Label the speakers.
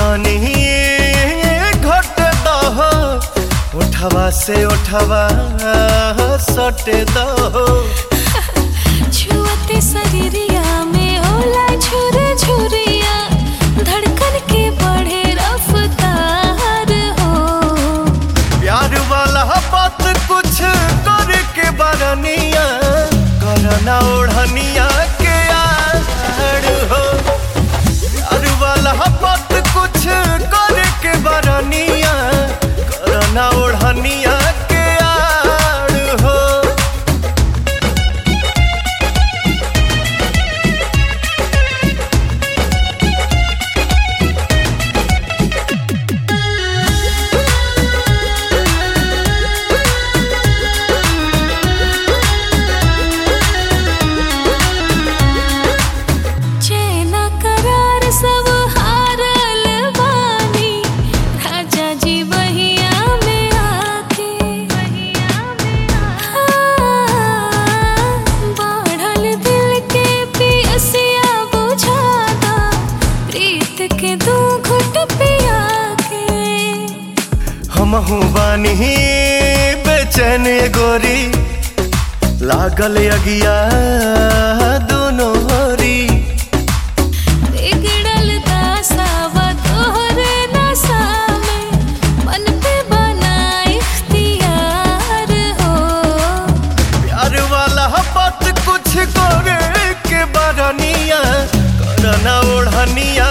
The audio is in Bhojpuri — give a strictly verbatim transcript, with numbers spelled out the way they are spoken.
Speaker 1: जवानी घट दहो उठवा से उठवा सटे दहो
Speaker 2: छुअते शरीरिया में होला झुर झुरिया धड़कन के बढ़े रफ्तार हो
Speaker 1: प्यार वाला बात कुछ करे के बरनिया करना ओढ़निया के आड़ हो प्यार वाला बात कुछ करे के बरनिया करना ओढ़निया के आड़ हो। हमहू बानी बेचैन गोरी लागल अगिया दोनों होरी
Speaker 2: बिगड़ल दासावा तोहरे नशा में मन पे बना इख्तियार हो
Speaker 1: प्यार वाला बात कुछ करे के बरनिया करना ओढ़निया